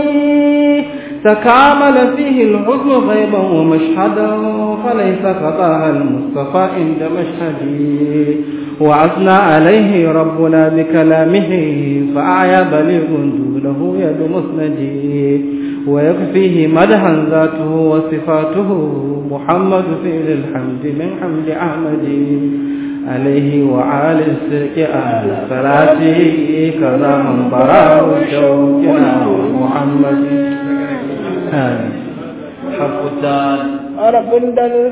تكامل فيه الحسن غيبا ومشهدا فليس خطاها المصطفى عند مشهدي وعثنى عليه ربنا بكلامه فأعيا بليغ دونه يد مسندي ويكفيه مدحا ذاته وصفاته محمد فعل الحمد من حمد أحمد عليه وعلى السرك أهل صلاته كذا من براه شوقنا محمد حق الدار عرف دل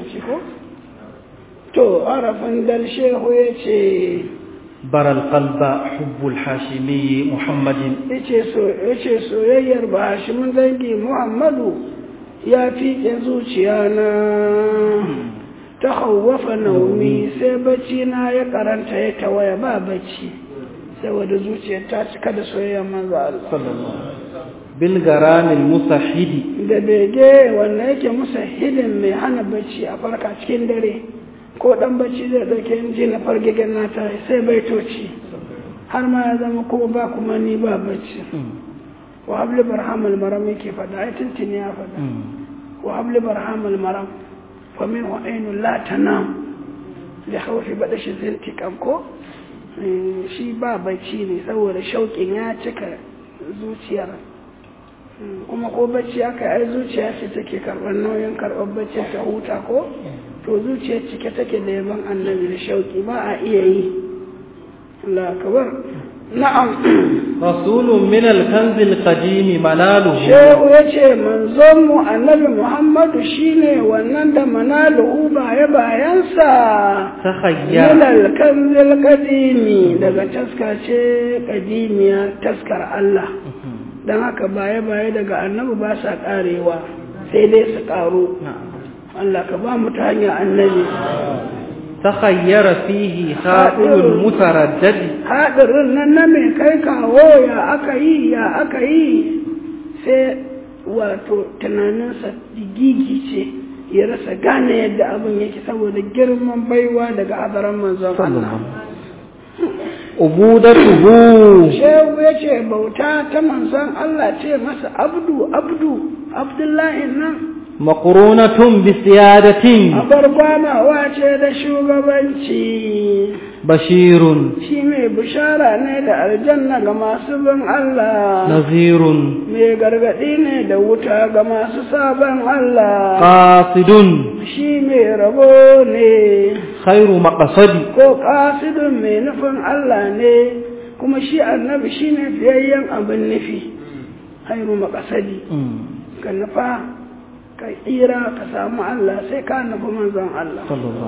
تو عرف دل شيخ يتي بر القلب حب الحاشمي محمد yace soyayyar ba hashimin dangi Muhammadu ya fiƙe zuciyana ta hawwafa naumi sai bacci na ya karanta ya tawaya ba bacci saboda zuciyar ta cika da soyayyar manzo Allah bil garamil musahhidi da bege wanda yake musahhidin mai hana bacci a farka cikin dare ko dan bacci zai dauke inji na fargigen nata sai baitoci har ma ya zama ko ba kuma ni ba bacci wa habli barhamul maram yake fada ai tuntuni ya fada wa habli barhamul maram fa min wa'in la tanam li khawfi badashi zintiqam ko shi ba bacci ne saboda shauƙin ya cika zuciyar kuma ko bacci aka ai zuciya ce take karɓar nauyin karɓar bacci ta huta ko to zuciyar cike take da yaban annabi da shauƙi ba a iya yi Allah akbar na'am rasulun min al-kanz al-qadim manaluhu shehu yace manzon mu annabi Muhammadu shine wannan da manaluhu bayansa takhayyar min al-kanz al-qadim daga taskace qadimiya taskar Allah dan haka baye daga annabi ba sa karewa sai dai su karo Allah ka ba mu ta hanyar annabi takhayyara fihi khadirul mutaraddid hadirin nan na mai kai kawo ya aka yi sai wato tunaninsa digigi ce ya rasa gane yadda abin yake saboda girman baiwa daga hadaran manzon Allah ubudatuhu shehu yace bauta ta manzon Allah ce masa abdullahi nan maqrunatun bi siyadatin abargwana wace da shugabanci bashirun shi mai bishara ne da aljanna ga masu bin Allah nazirun mai gargadi ne da wuta ga masu sabon Allah qasidun shi mai rabo ne khairu maqsadi ko qasidun mai nufin Allah ne kuma shi annabi shine fiyayyen abin nufi khairu maqsadi ka nufa ka tsira ka samu Allah sai ka nufi manzon Allah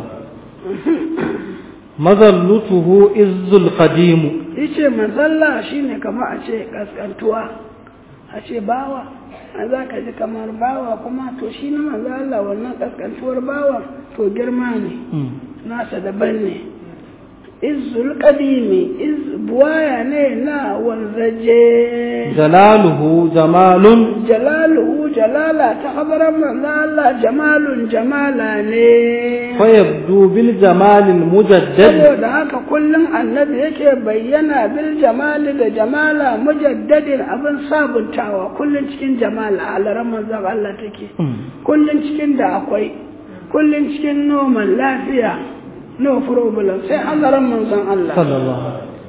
mazallutuhu izzul qadim yace mazalla shine kamar a ce kaskantuwa a ce bawa an zaka ji kamar bawa kuma to shi ne manzo Allah wannan kaskantuwar bawa to girma ne nasa daban ne izzul qadimi buwaya ne na wanzaje jalaluhu jamalun jalaluhu jalala ta habaran manzo Allah jamalun jamala ne fa yabdu bil jamalil mujaddad saboda haka kullum annabi yake bayyana bil jamali da jamala mujaddadin abin sabuntawa kullum cikin jamala alaran manzo Allah take kullum cikin da akwai kullum cikin noman lafiya no problem sai alaran manzo Allah sallallahu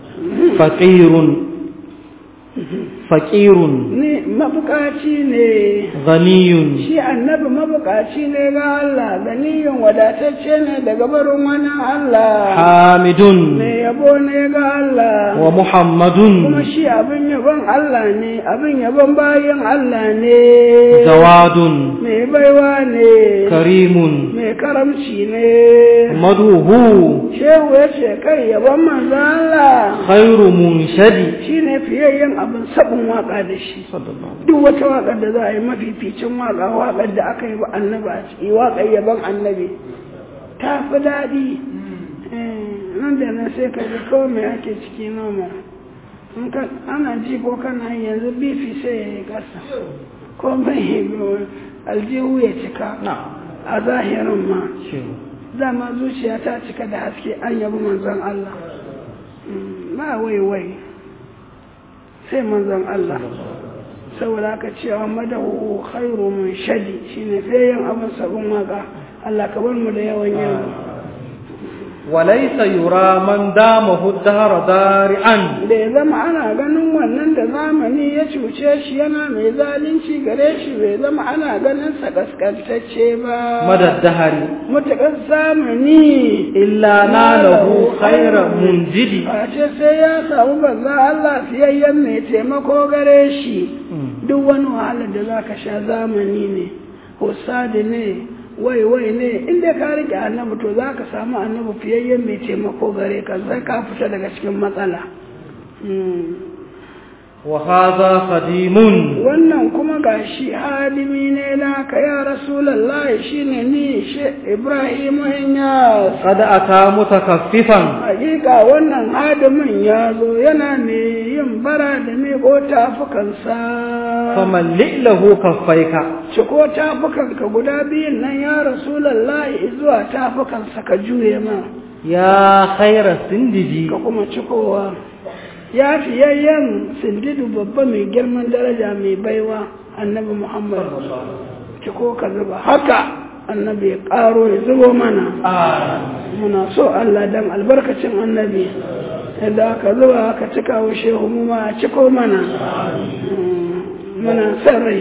faqirun ne mabukaci ne ghaniyun shi annabi mabukaci ne ga Allah ganiyun wadatacce ne daga barin wani Allah hamidun ne yabo ne ga Allah wa muhammadun kuma shi abin yabon Allah ne abin yabon bayin Allah ne jawadun mai baiwa ne karimun mai karamci ne maduhu shehu ya ce kai yabon manzo Allah khairu munshadi shine fiyayyen abin sabon waka da shi duk wata wakar da za a yi mafificin waka wakar da aka yi wa annabi a ciki wakar yabon annabi ta fi daɗi nan da nan sai ka ji kawai mai ake ciki noma ana ji ko kana yanzu bifi sai ya yi ƙasa ko mai aljihu ya cika a zahirin ma dama zuciya ta cika da haske an yabi manzon Allah ba wai sai manzon Allah saboda aka cewa madahu khairu min shadi shine fayin abin sabon waka Allah ka bar mu da yawan yawa walaysa yura man damahu dahra dari'an da ya zama ana ganin wannan da zamani ya cuce shi yana mai zalunci gare shi bai zama ana ganin sa kaskantacce ba madaddahari mutakar zamani illa nalahu khairan munjidi a ce sai ya samu banza Allah fiyayyen mai taimako gare shi duk wani wahalar da zaka sha zamani ne husadi ne wai ne inda ka rike annabi to za ka samu annabi fiyayyen mai taimako gare ka zai ka fita daga cikin matsala wa hadha khadimun wannan kuma gashi hadimi ne naka ya rasulullahi shine ni shi Ibrahim ya qad ata mutakaffifan hakika wannan hadimin ya zo yana ne yin bara da me ko tafukansa faman lahu kaffaika ciko tafukanka guda biyun nan ya rasulullahi zuwa tafukansa ka juye ma ya khaira sindiji ka kuma cikowa ya fiyayyen sindidu babba mai girman daraja mai baiwa annabi Muhammad ciko ka zuba haka annabi ya karo ya zubo mana muna so Allah dan albarkacin annabi yadda aka zuba aka cika wa shehu mu ma ciko mana muna son rai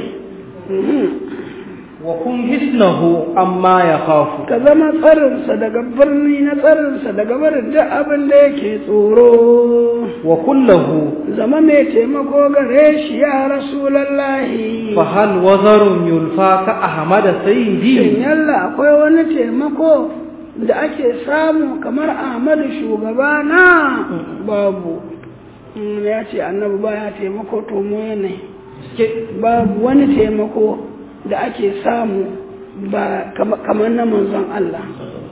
wa kun hisnahu amma ya khafu ka zama tsarinsa daga birni na tsarinsa daga barin duk abin da yake tsoro wa kullahu zama mai taimako gare shi ya rasulallahi fa hal wazarun yulfa ka ahmada sayyidi shin yalla akwai wani taimako da ake samu kamar Ahmadu shugabana babu ya ce annabi baya taimako to mu ne babu wani taimako da ake samu ba kamar na manzon Allah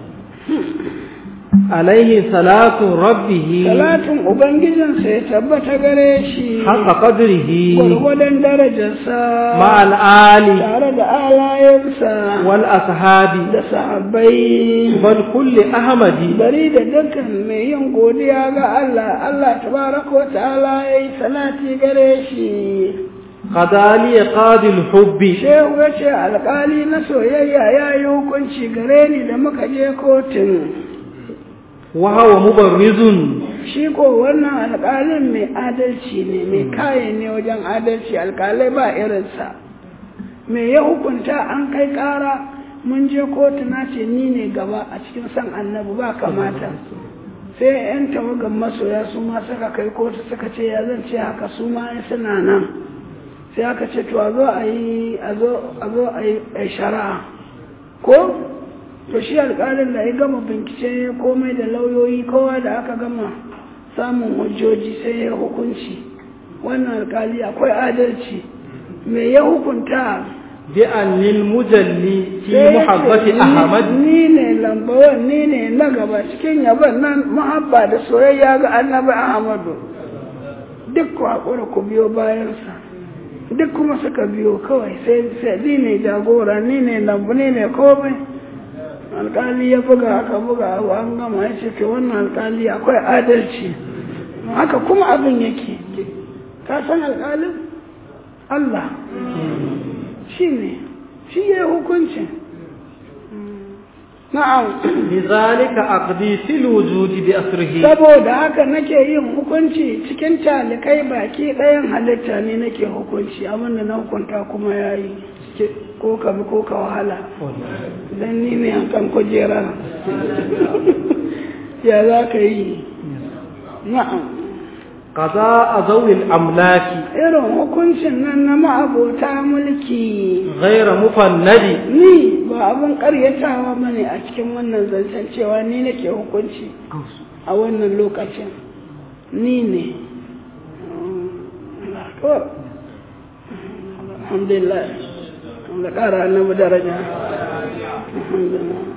alaihi salatu rabbihi salatun ubangijinsa ya tabbata gare shi haka qadrihi gwargwadon darajarsa ma'al ali tare da alayensa wal ashabi da sahabbai bal kulli ahmadi bari da dukkan mai yin godiya ga Allah tabaraka wa ta'ala yayi salati gare shi qadali qadil hubbi shehu ya ce alƙali na soyayya ya yi hukunci gare ni da muka je kotun wa hawa mubarrizun shi ko wannan alƙalin mai adalci ne mai kayan ne wajen adalci alƙalai ba irinsa mai ya hukunta an kai ƙara mun je kotu na ce ni ne gaba a cikin san annabi ba kamata sai 'yan tawagan masoya su ma suka kai kotu suka ce ya zan ce haka su ma suna nan sai aka ce to a zo a yi shari'a ko to shi alƙalin da ya gama bincike komai da lauyoyi kowa da aka gama samun hujjoji sai ya hukunci wannan alƙali akwai adalci me ya hukunta بأن المجلي في sai ya محبة ce, أحمد ni ne lambawan ni ne na gaba cikin yaban nan muhabba da soyayya ga annabi Ahmadu duk ku haƙura ku biyo bayansa duk kuma suka biyo kawai sai ni ne jagora ni ne lambu ni ne komai alƙali ya buga aka buga abu an gama ya ce ke wannan alƙali akwai adalci haka kuma abin yake ka san alƙalin Allah shi ne shi ya yi hukuncin na'am لذلك أقضي في الوجود بأسره saboda haka nake yin hukunci cikin talikai baki ɗayan halitta ne nake hukunci abinda na hukunta kuma ya yi ko ka bi ko ka wahala don ni ne kan kujera ya za ka yi na'am قضاء ذوي الأملاك irin hukuncin nan na ma'abota mulki غير مفند ni ba abin karyatawa ba ne a cikin wannan zancen cewa ni nake hukunci a wannan lokacin ni ne alhamdulillah da ƙara annabi daraja alhamdulillah